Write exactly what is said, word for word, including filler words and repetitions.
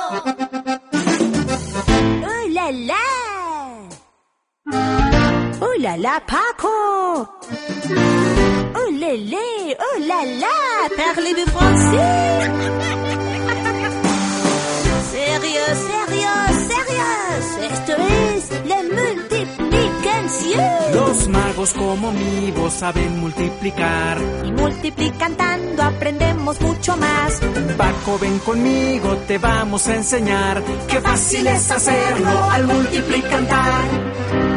¡Oh, la, la! ¡Oh, la, la, Paco! ¡Oh, le, le! ¡Oh, la, la! Parlez-vous français? ¡Sérieux, sérieux, sérieux! Esto es la multiplicación. Los magos como mi voz saben multiplicar. Y multiplicando aprendemos mucho más. Paco, ven conmigo, te vamos a enseñar. Qué fácil es hacerlo al multiplicar.